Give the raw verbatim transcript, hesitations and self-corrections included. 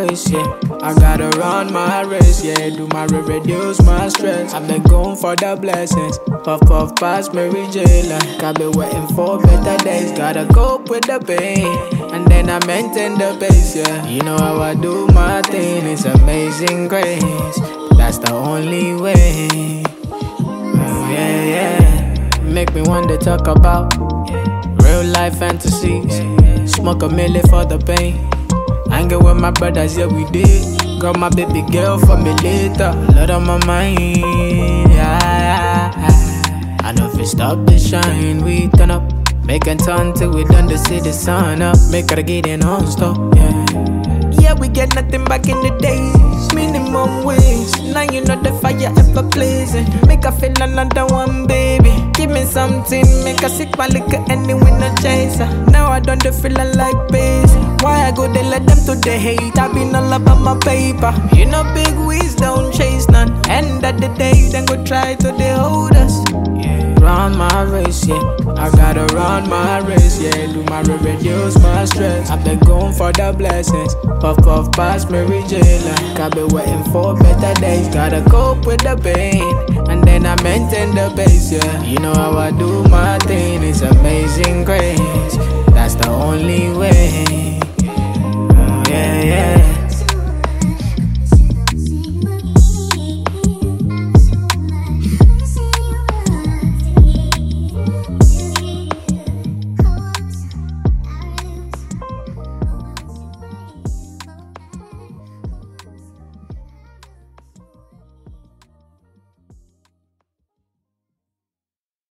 waist, yeah. I gotta run my race, yeah. Do my re- reduce my stress. I've been going for the blessings. Puff puff past Mary J. Like I've been waiting for better days. Gotta cope with the pain, and then I maintain the pace, yeah. You know how I do my thing, it's amazing grace. That's the only way. Oh, yeah, yeah. Make me want to talk about real life fantasies. Smoke a milli for the pain. Hanging with my brothers, yeah, we did. Got my baby girl for me later. Lot on my mind, yeah, yeah. I know if we stop the shine, we turn up. Make it turn till we done to see the sun up. Make her get in on stop, yeah. Yeah, we get nothing back in the days. Minimum wage. Now you know the fire ever blazing. Make her feel another one, baby. Give me something, make her sick my liquor anyway, no chaser. Now I don't feel like busy. Why I go they let them to the hate? I been all about my paper. You know big wigs don't chase none. End of the day, then go try to they hold us. Run my race, yeah. I gotta run my race, yeah. Do my re- reduce my stress. I've been going for the blessings. Puff puff past Mary J. Like I've been waiting for better days. Gotta cope with the pain, and then I maintain the pace, yeah. You know how I do my thing, it's amazing grace. That's the only way. Oh, yeah, yeah.